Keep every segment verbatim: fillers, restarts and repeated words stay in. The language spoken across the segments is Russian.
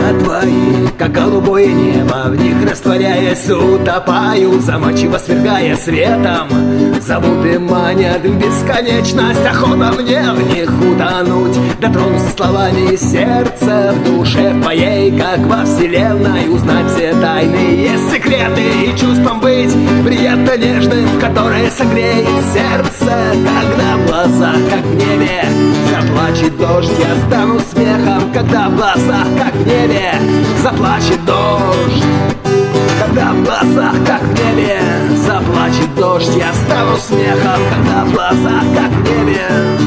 глаза твои, как голубое небо, в них растворяясь, утопаю, заманчиво свергая светом. Зовут и манят в бесконечность, охота мне в них утонуть. Дотронуться словами сердца в душе твоей, как во вселенной, узнать все тайные секреты и чувством быть приятно нежным, которое согреет сердце. Когда в глазах, как в небе, заплачет дождь, я стану смехом. Когда в глазах, как в небе, заплачет дождь. Когда в глазах, как в небе, заплачет дождь, я стану смехом. Когда в глазах, как в небе.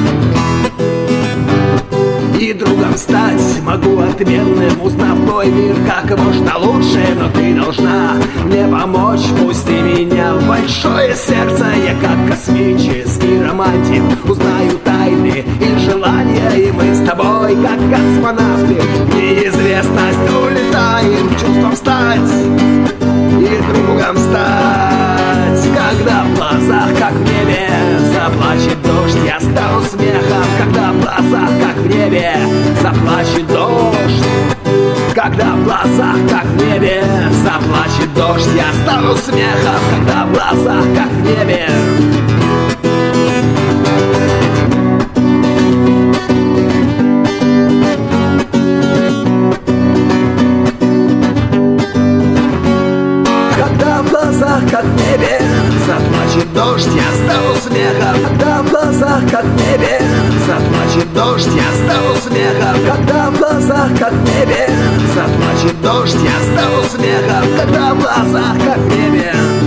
И другом стать могу отменным, узнав твой мир как можно лучше. Но ты должна мне помочь, пусти меня в большое сердце. Я как космический романтик узнаю тайны и желания, и мы с тобой как космонавты в неизвестность улетаем. Чувством стать и другом стать. Когда в глазах, как в небе, заплачет дождь, я стану смехом. Когда в глазах, как в небе, заплачет дождь. Когда в глазах, как в небе, заплачет дождь, я стану смехом. Когда в глазах, как в небе. Когда в глазах, как в небе, заплачет дождь, я стану смехом. Когда в глазах, как в небе, заплачет дождь, я стану смехом. Когда в глазах, как в небе, заплачет дождь, я стану смехом. Когда в глазах, как в небе.